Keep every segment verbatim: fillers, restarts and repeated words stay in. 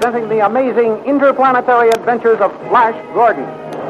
presenting the amazing interplanetary adventures of Flash Gordon.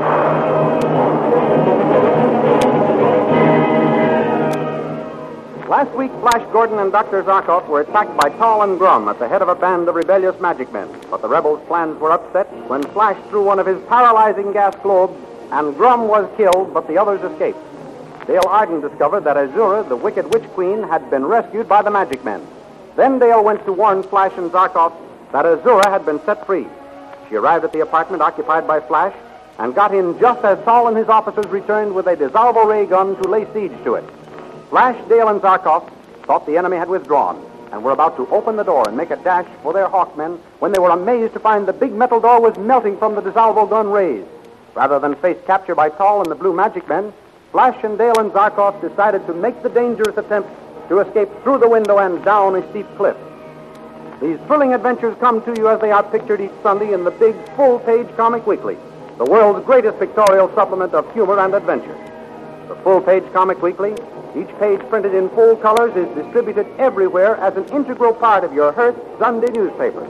Last week, Flash Gordon and Doctor Zarkov were attacked by Tall and Grum at the head of a band of rebellious magic men. But the rebels' plans were upset when Flash threw one of his paralyzing gas globes, and Grum was killed, but the others escaped. Dale Arden discovered that Azura, the wicked witch queen, had been rescued by the magic men. Then Dale went to warn Flash and Zarkov that Azura had been set free. She arrived at the apartment occupied by Flash and got in just as Tall and his officers returned with a dissolvo ray gun to lay siege to it. Flash, Dale, and Zarkov thought the enemy had withdrawn and were about to open the door and make a dash for their Hawkmen when they were amazed to find the big metal door was melting from the dissolvo gun rays. Rather than face capture by Tall and the Blue Magic Men, Flash and Dale and Zarkov decided to make the dangerous attempt to escape through the window and down a steep cliff. These thrilling adventures come to you as they are pictured each Sunday in the big full-page Comic Weekly, the world's greatest pictorial supplement of humor and adventure. The full-page Comic Weekly, each page printed in full colors, is distributed everywhere as an integral part of your Hearst Sunday newspaper.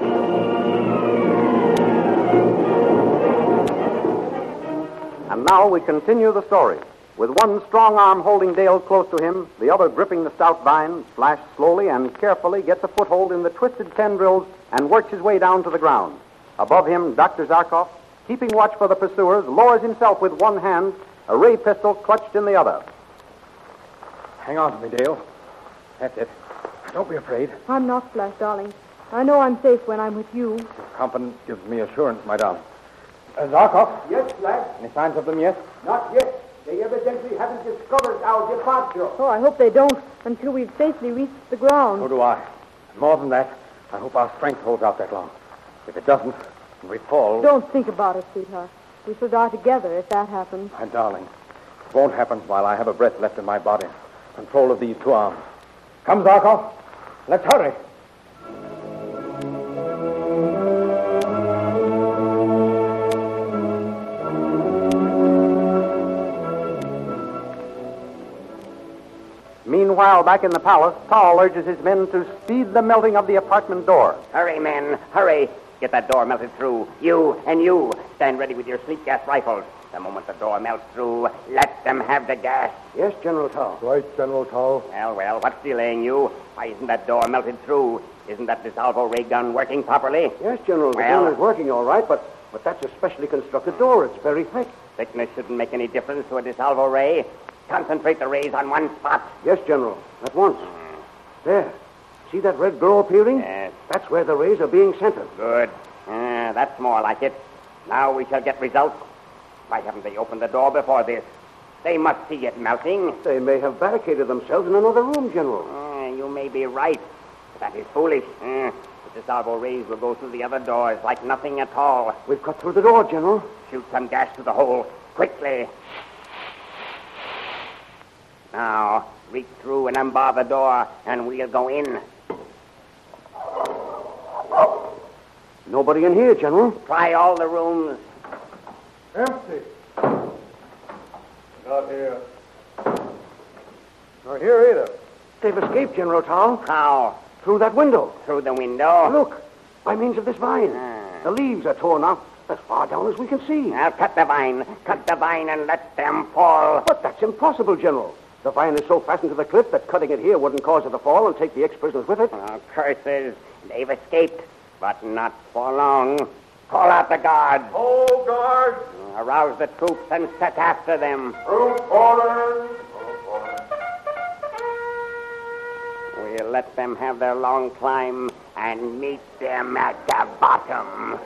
And now we continue the story. With one strong arm holding Dale close to him, the other gripping the stout vine, Flash slowly and carefully gets a foothold in the twisted tendrils and works his way down to the ground. Above him, Doctor Zarkov, keeping watch for the pursuers, lowers himself with one hand, a ray pistol clutched in the other. Hang on to me, Dale. That's it. Don't be afraid. I'm not, Flash, darling. I know I'm safe when I'm with you. Your confidence gives me assurance, my darling. Uh, Zarkov? Yes, Flash? Any signs of them yet? Not yet. They evidently haven't discovered our departure. Oh, I hope they don't until we've safely reached the ground. So do I. More than that, I hope our strength holds out that long. If it doesn't, and we fall... Don't think about it, sweetheart. We shall die together if that happens. My darling, it won't happen while I have a breath left in my body. Control of these two arms. Come, Zarkov. Let's hurry. Meanwhile, back in the palace, Tall urges his men to speed the melting of the apartment door. Hurry, men, hurry. Get that door melted through. You and you, stand ready with your sleep gas rifles. The moment the door melts through, let them have the gas. Yes, General Tall. Right, General Tall. Well, well, what's delaying you? Why isn't that door melted through? Isn't that dissolvo ray gun working properly? Yes, General, the Well- gun is working all right, but, but that's a specially constructed door. It's very thick. Thickness shouldn't make any difference to a dissolvo ray. Concentrate the rays on one spot. Yes, General, at once. There. See that red glow appearing? Yes. That's where the rays are being centered. Good. Ah, that's more like it. Now we shall get results. Why haven't they opened the door before this? They must see it melting. They may have barricaded themselves in another room, General. Ah, you may be right. But that is foolish. Ah, the dissolvo rays will go through the other doors like nothing at all. We've cut through the door, General. Shoot some gas to the hole. Quickly. Now, reach through and unbar the door, and we'll go in. Nobody in here, General. Try all the rooms. Empty. Not here. Not here either. They've escaped, General Tall. How? Through that window. Through the window? Look, by means of this vine. Ah. The leaves are torn off as far down as we can see. Now, cut the vine. Cut the vine and let them fall. But that's impossible, General. The vine is so fastened to the cliff that cutting it here wouldn't cause it to fall and take the ex-prisoners with it. Oh, curses. They've escaped, but not for long. Call out the guards. Hold guard. Arouse the troops and set after them. Troop orders. We'll let them have their long climb and meet them at the bottom.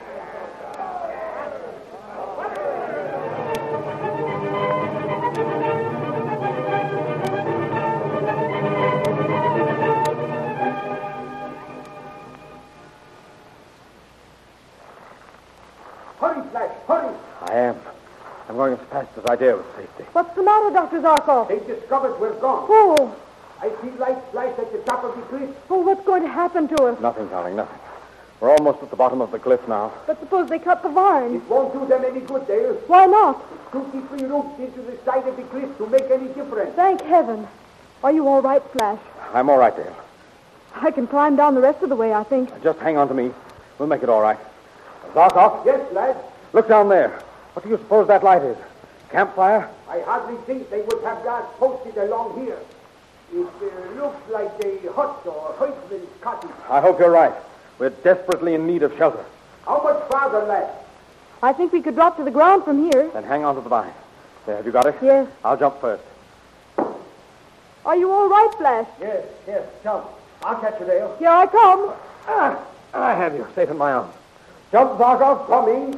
Hurry, Flash, hurry! I am. I'm going as fast as I dare with safety. What's the matter, Doctor Zarkov? They've discovered we're gone. Oh, I see lights flash at the top of the cliff. oh, what's going to happen to us? Nothing, darling, nothing. We're almost at the bottom of the cliff now. But suppose they cut the vine. It won't do them any good, Dale. Why not? Duty-free roots into the side of the cliff to make any difference. Thank heaven. Are you all right, Flash? I'm all right, Dale. I can climb down the rest of the way, I think. Just hang on to me. We'll make it all right. Zarkov? Yes, lad. Look down there. What do you suppose that light is? Campfire? I hardly think they would have guards posted along here. It uh, looks like a hut or herdsman's cottage. I hope you're right. We're desperately in need of shelter. How much farther, lad? I think we could drop to the ground from here. Then hang on to the vine. There, have you got it? Yes. I'll jump first. Are you all right, Flash? Yes, yes, jump. I'll catch you, Dale. Here I come. Ah, I have you safe in my arms. Jump, Zarkov. Coming.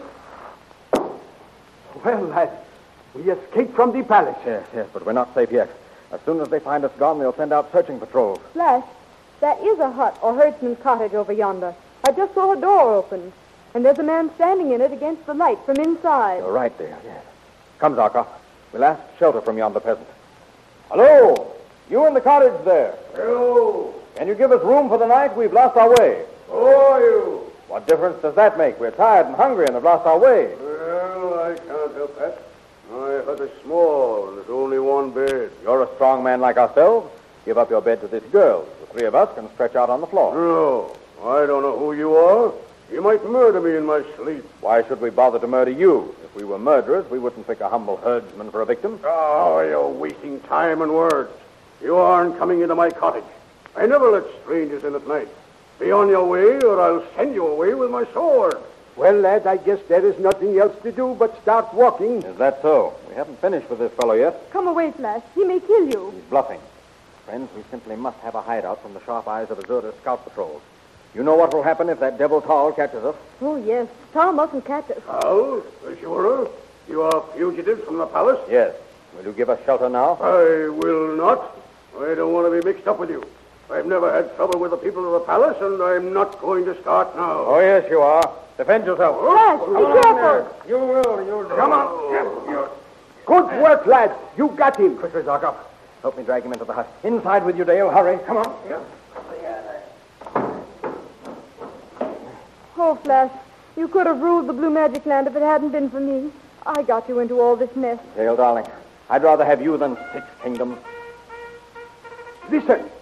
Well, lad, we escaped from the palace. Yes, yes, but we're not safe yet. As soon as they find us gone, they'll send out searching patrols. Flash, that is a hut or herdsman's cottage over yonder. I just saw a door open, and there's a man standing in it against the light from inside. You're right there, yes. Come, Zarkov. We'll ask shelter from yonder peasant. Hello! You in the cottage there. Hello. Can you give us room for the night? We've lost our way. Who are you? What difference does that make? We're tired and hungry and have lost our way. Well, I can't help that. My hut is small, and there's only one bed. You're a strong man like ourselves. Give up your bed to this girl. The three of us can stretch out on the floor. No, I don't know who you are. You might murder me in my sleep. Why should we bother to murder you? If we were murderers, we wouldn't pick a humble herdsman for a victim. Oh, you're wasting time and words. You aren't coming into my cottage. I never let strangers in at night. Be on your way, or I'll send you away with my sword. Well, lad, I guess there is nothing else to do but start walking. Is that so? We haven't finished with this fellow yet. Come away, Flash. He may kill you. He's bluffing. Friends, we simply must have a hideout from the sharp eyes of Azura's scout patrols. You know what will happen if that devil Tal catches us? Oh, yes. Tom mustn't catch us. How? Azura? You are fugitives from the palace? Yes. Will you give us shelter now? I will not. I don't want to be mixed up with you. I've never had trouble with the people of the palace, and I'm not going to start now. Oh, yes, you are. Defend yourself. Flash, be careful. You will, you will. Come on. Good work, lads. You got him. Quickly, Zarkov. Help me drag him into the hut. Inside with you, Dale. Hurry. Come on. Oh, Flash, you could have ruled the Blue Magic Land if it hadn't been for me. I got you into all this mess. Dale, darling, I'd rather have you than six kingdoms. Listen.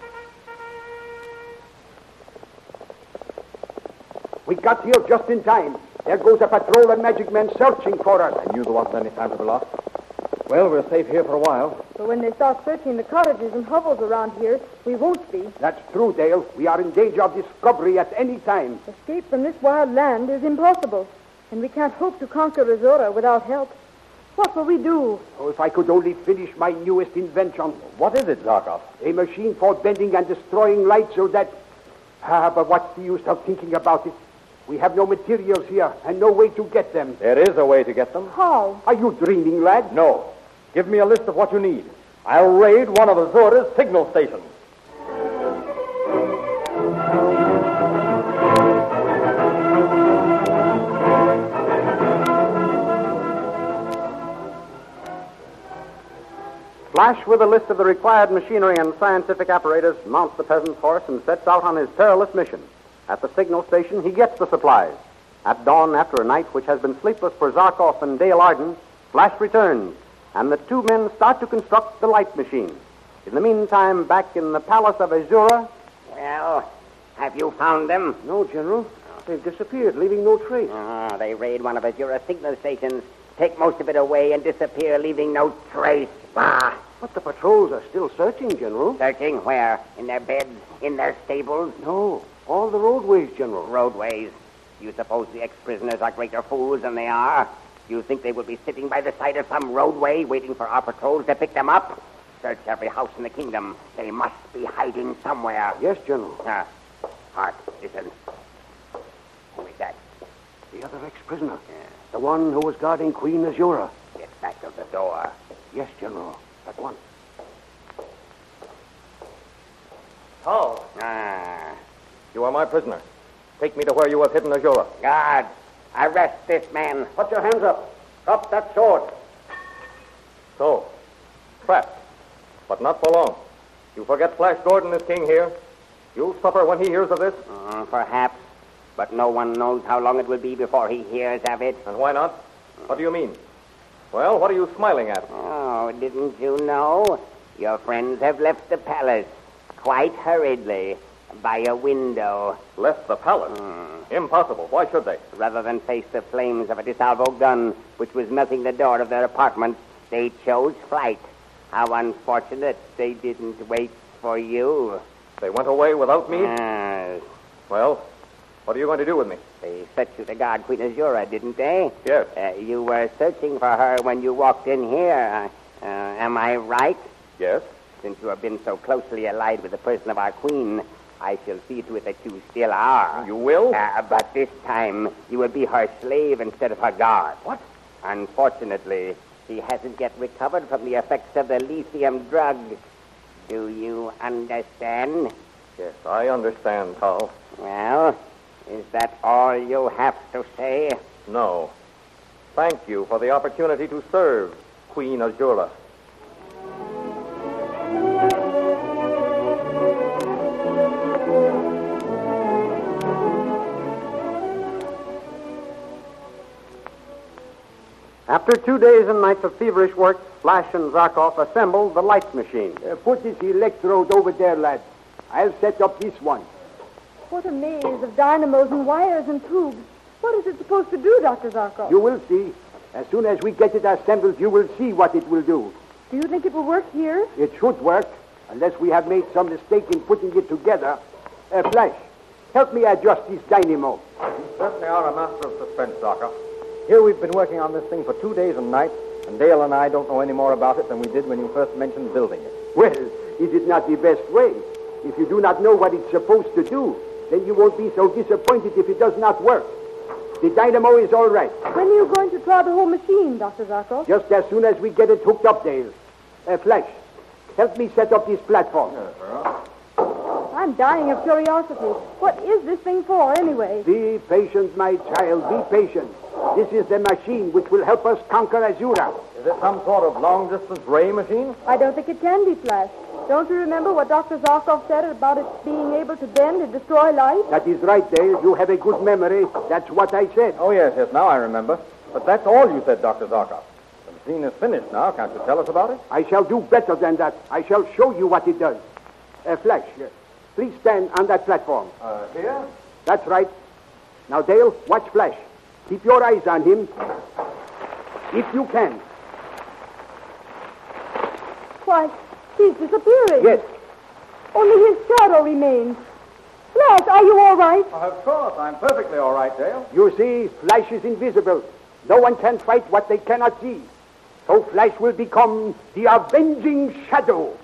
We got here just in time. There goes a patrol of magic men searching for us. I knew there wasn't any time to be lost. Well, we're safe here for a while. But when they start searching the cottages and hovels around here, we won't be. That's true, Dale. We are in danger of discovery at any time. Escape from this wild land is impossible, and we can't hope to conquer Azura without help. What will we do? Oh, if I could only finish my newest invention. What is it, Zarkov? A machine for bending and destroying light so that... Ah, but what's the use of thinking about it? We have no materials here and no way to get them. There is a way to get them. How? Are you dreaming, lad? No. Give me a list of what you need. I'll raid one of Azura's signal stations. Flash, with a list of the required machinery and scientific apparatus, mounts the peasant's horse and sets out on his perilous mission. At the signal station, he gets the supplies. At dawn, after a night which has been sleepless for Zarkov and Dale Arden, Flash returns, and the two men start to construct the light machine. In the meantime, back in the palace of Azura... Well, have you found them? No, General. They've disappeared, leaving no trace. Oh, they raid one of Azura's signal stations, take most of it away, and disappear, leaving no trace. Bah! But the patrols are still searching, General. Searching where? In their beds? In their stables? No, all the roadways, General. Roadways. You suppose the ex-prisoners are greater fools than they are? You think they would be sitting by the side of some roadway waiting for our patrols to pick them up? Search every house in the kingdom. They must be hiding somewhere. Yes, General. Ah, Hart, listen. Who is that? The other ex-prisoner. Yeah. The one who was guarding Queen Azura. Get back of the door. Yes, General. That one. Tal, Ah. you are my prisoner. Take me to where you have hidden Azura. Guard, arrest this man. Put your hands up. Drop that sword. So, trapped. But not for long. You forget Flash Gordon is king here. You'll suffer when he hears of this. Uh, perhaps. But no one knows how long it will be before he hears of it. And why not? What do you mean? Well, what are you smiling at? Oh, didn't you know? Your friends have left the palace quite hurriedly. by a window. Left the palace? Mm. Impossible. Why should they? Rather than face the flames of a DeSalvo gun, which was melting the door of their apartment, they chose flight. How unfortunate they didn't wait for you. They went away without me? Yes. Well, what are you going to do with me? They set you to guard Queen Azura, didn't they? Yes. Uh, you were searching for her when you walked in here. Uh, uh, am I right? Yes. Since you have been so closely allied with the person of our queen, I shall see to it that you still are. You will? Uh, but this time, you will be her slave instead of her guard. What? Unfortunately, she hasn't yet recovered from the effects of the lithium drug. Do you understand? Yes, I understand, Tal. Well, is that all you have to say? No. Thank you for the opportunity to serve Queen Azura. After two days and nights of feverish work, Flash and Zarkov assembled the light machine. Uh, put this electrode over there, lad. I'll set up this one. What a maze of dynamos and wires and tubes. What is it supposed to do, Doctor Zarkov? You will see. As soon as we get it assembled, you will see what it will do. Do you think it will work here? It should work, unless we have made some mistake in putting it together. Uh, Flash, help me adjust this dynamo. You certainly are a master of suspense, Docker. Here we've been working on this thing for two days and nights, and Dale and I don't know any more about it than we did when you first mentioned building it. Well, is it not the best way? If you do not know what it's supposed to do, then you won't be so disappointed if it does not work. The dynamo is all right. When are you going to try the whole machine, Doctor Zarkov? Just as soon as we get it hooked up, Dale. Uh, Flash, help me set up this platform. Yes, sir. I'm dying of curiosity. What is this thing for, anyway? Be patient, my child, be patient. This is the machine which will help us conquer Azura. Is it some sort of long-distance ray machine? I don't think it can be, Flash. Don't you remember what Doctor Zarkov said about it being able to bend and destroy light? That is right, Dale. You have a good memory. That's what I said. Oh, yes, yes, now I remember. But that's all you said, Doctor Zarkov. The machine is finished now. Can't you tell us about it? I shall do better than that. I shall show you what it does. Uh, Flash, uh, please stand on that platform. Uh, here? That's right. Now, Dale, watch Flash. Keep your eyes on him. If you can. Why, he's disappearing. Yes. Only his shadow remains. Flash, are you all right? Of course. I'm perfectly all right, Dale. You see, Flash is invisible. No one can fight what they cannot see. So Flash will become the avenging shadow.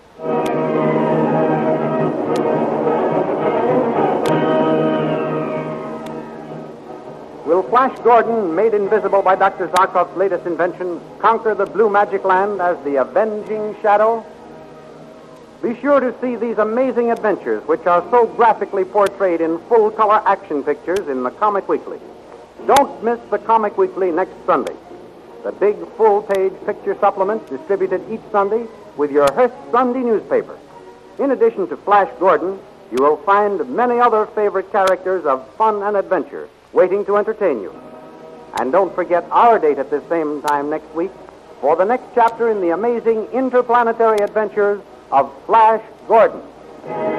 Will Flash Gordon, made invisible by Doctor Zarkov's latest invention, conquer the blue magic land as the avenging shadow? Be sure to see these amazing adventures, which are so graphically portrayed in full-color action pictures in the Comic Weekly. Don't miss the Comic Weekly next Sunday. The big full-page picture supplement distributed each Sunday with your Hearst Sunday newspaper. In addition to Flash Gordon, you will find many other favorite characters of fun and adventure waiting to entertain you. And don't forget our date at this same time next week for the next chapter in the amazing interplanetary adventures of Flash Gordon.